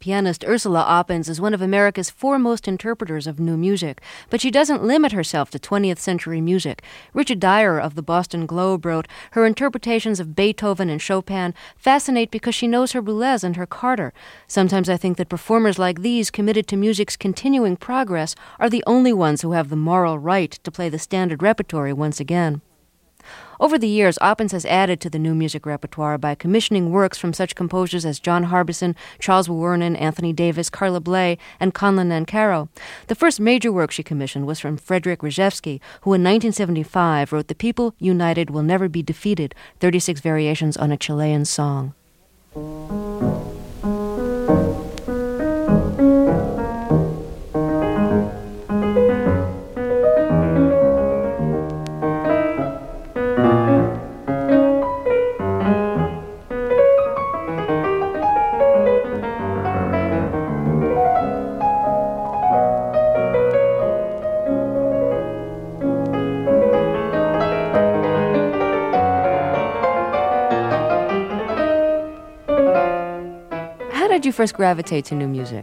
pianist Ursula Oppens is one of America's foremost interpreters of new music, but she doesn't limit herself to 20th century music. Richard Dyer of the Boston Globe wrote, her interpretations of Beethoven and Chopin fascinate because she knows her Boulez and her Carter. Sometimes I think that performers like these, committed to music's continuing progress, are the only ones who have the moral right to play the standard repertory once again. Over the years, Oppens has added to the new music repertoire by commissioning works from such composers as John Harbison, Charles Wuorinen, Anthony Davis, Carla Bley, and Conlon Nancarrow. The first major work she commissioned was from Frederick Rzewski, who in 1975 wrote The People United Will Never Be Defeated, 36 variations on a Chilean song. How did you first gravitate to new music?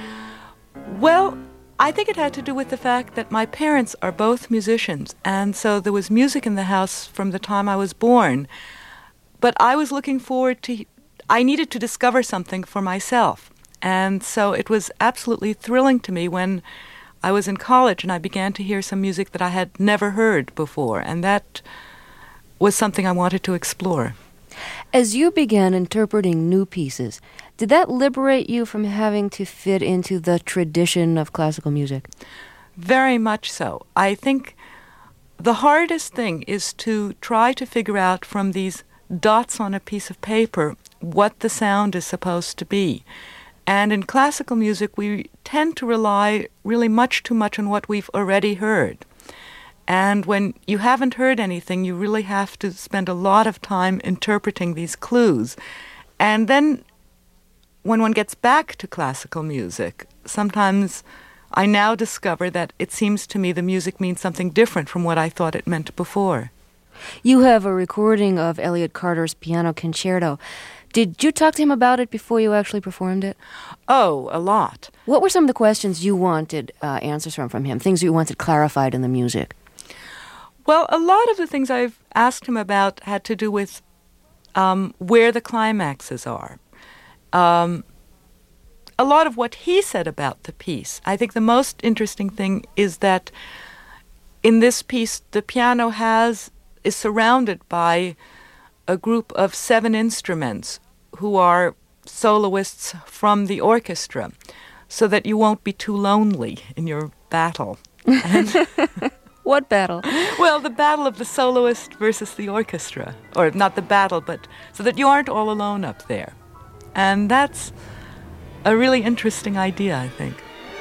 Well, I think it had to do with the fact that my parents are both musicians, and so there was music in the house from the time I was born. But I was looking forward to, I needed to discover something for myself. And so it was absolutely thrilling to me when I was in college and I began to hear some music that I had never heard before, and that was something I wanted to explore. As you began interpreting new pieces, did that liberate you from having to fit into the tradition of classical music? Very much so. I think the hardest thing is to try to figure out from these dots on a piece of paper what the sound is supposed to be. And in classical music, we tend to rely really much too much on what we've already heard. And when you haven't heard anything, you really have to spend a lot of time interpreting these clues. And then when one gets back to classical music, sometimes I now discover that it seems to me the music means something different from what I thought it meant before. You have a recording of Elliott Carter's piano concerto. Did you talk to him about it before you actually performed it? Oh, a lot. What were some of the questions you wanted answers from him, things you wanted clarified in the music? Well, a lot of the things I've asked him about had to do with where the climaxes are. A lot of what he said about the piece. I think the most interesting thing is that in this piece, the piano is surrounded by a group of 7 instruments who are soloists from the orchestra, so that you won't be too lonely in your battle. What battle? Well, the battle of the soloist versus the orchestra. Or not the battle, but so that you aren't all alone up there. And that's a really interesting idea, I think.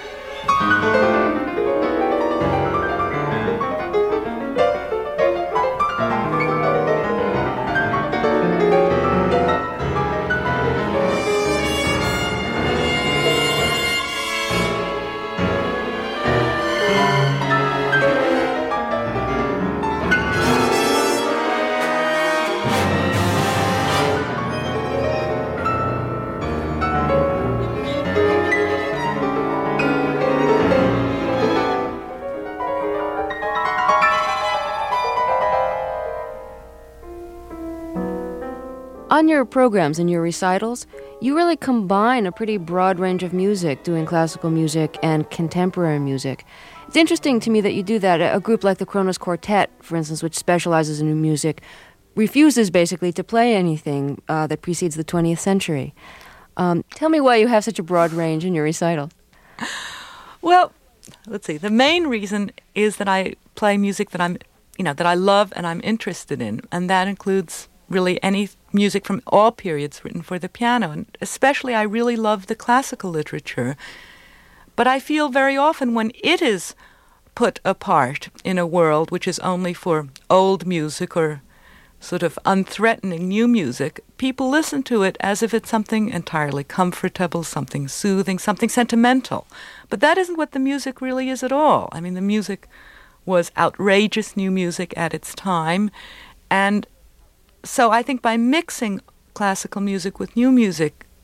On your programs and your recitals, you really combine a pretty broad range of music, doing classical music and contemporary music. It's interesting to me that you do that. A group like the Kronos Quartet, for instance, which specializes in new music, refuses basically to play anything that precedes the 20th century. Tell me why you have such a broad range in your recital. Well, let's see. The main reason is that I play music that that I love and I'm interested in, and that includes really any music from all periods written for the piano. And especially I really love the classical literature. But I feel very often when it is put apart in a world which is only for old music or sort of unthreatening new music, people listen to it as if it's something entirely comfortable, something soothing, something sentimental. But that isn't what the music really is at all. I mean, the music was outrageous new music at its time, and so I think by mixing classical music with new music,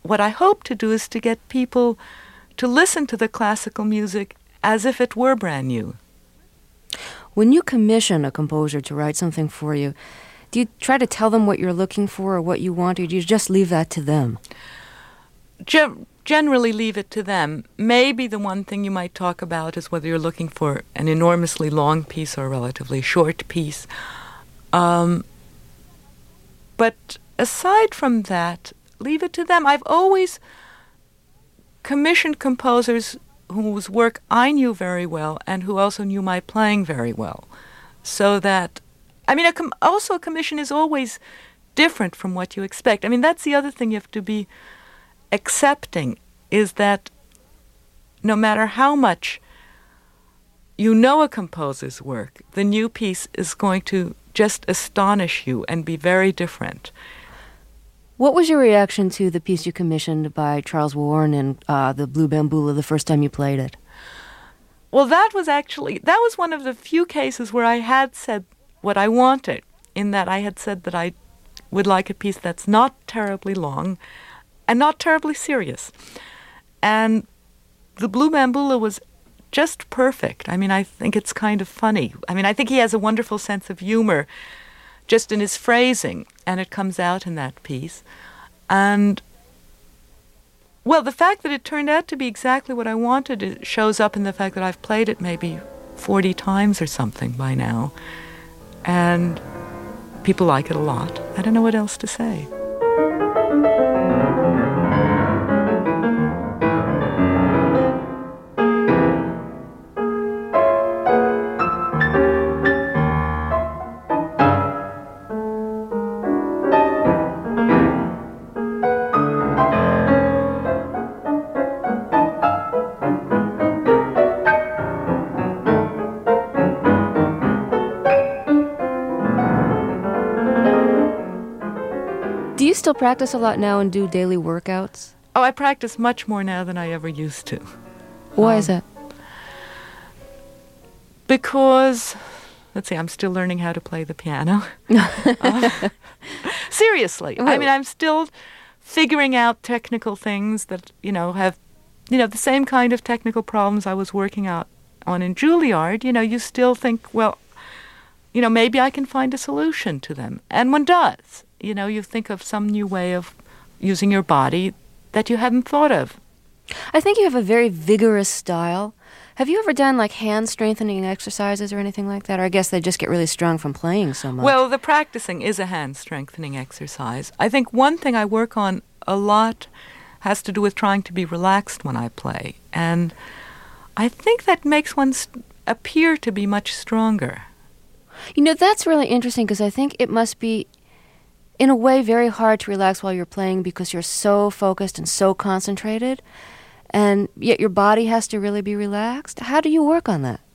what I hope to do is to get people to listen to the classical music as if it were brand new. When you commission a composer to write something for you, do you try to tell them what you're looking for or what you want, or do you just leave that to them? Generally leave it to them. Maybe the one thing you might talk about is whether you're looking for an enormously long piece or a relatively short piece. But aside from that, leave it to them. I've always commissioned composers whose work I knew very well and who also knew my playing very well. So that, I mean, also a commission is always different from what you expect. I mean, that's the other thing you have to be accepting, is that no matter how much you know a composer's work, the new piece is going to just astonish you and be very different. What was your reaction to the piece you commissioned by Charles Warren in the Blue Bambula the first time you played it? Well, that was one of the few cases where I had said what I wanted, in that I had said that I would like a piece that's not terribly long and not terribly serious. And the Blue Bambula was just perfect. I mean, I think it's kind of funny. I mean, I think he has a wonderful sense of humor just in his phrasing, and it comes out in that piece. And, well, the fact that it turned out to be exactly what I wanted, it shows up in the fact that I've played it maybe 40 times or something by now. And people like it a lot. I don't know what else to say. Do you still practice a lot now and do daily workouts? Oh, I practice much more now than I ever used to. Why is that? Because, let's see, I'm still learning how to play the piano. Seriously. I mean, I'm still figuring out technical things that, have, the same kind of technical problems I was working out on in Juilliard. You still think, well, maybe I can find a solution to them. And one does. You think of some new way of using your body that you hadn't thought of. I think you have a very vigorous style. Have you ever done like hand strengthening exercises or anything like that? Or I guess they just get really strong from playing so much. Well, the practicing is a hand strengthening exercise. I think one thing I work on a lot has to do with trying to be relaxed when I play. And I think that makes one appear to be much stronger. That's really interesting because I think it must be, in a way, very hard to relax while you're playing because you're so focused and so concentrated, and yet your body has to really be relaxed. How do you work on that?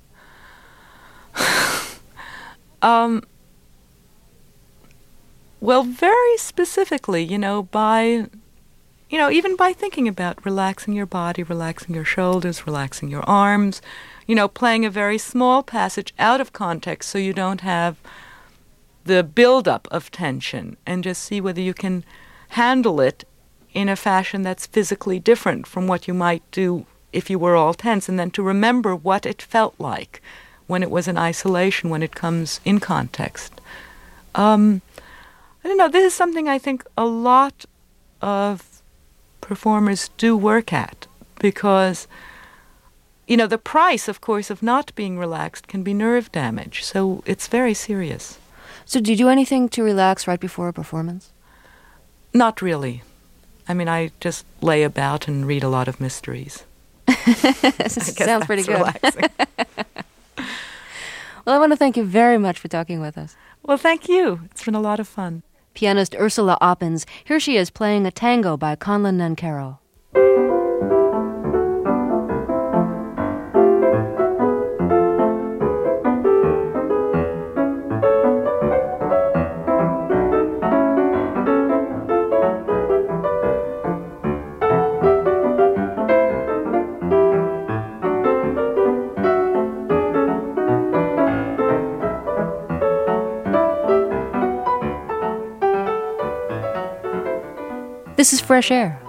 Well, very specifically, by, even by thinking about relaxing your body, relaxing your shoulders, relaxing your arms, playing a very small passage out of context so you don't have the buildup of tension, and just see whether you can handle it in a fashion that's physically different from what you might do if you were all tense, and then to remember what it felt like when it was in isolation, when it comes in context. I don't know, this is something I think a lot of performers do work at, because, the price, of course, of not being relaxed can be nerve damage, so it's very serious. So do you do anything to relax right before a performance? Not really. I mean, I just lay about and read a lot of mysteries. Sounds pretty good. Relaxing. Well, I want to thank you very much for talking with us. Well, thank you. It's been a lot of fun. Pianist Ursula Oppens. Here she is playing a tango by Conlon Nancarrow. This is Fresh Air.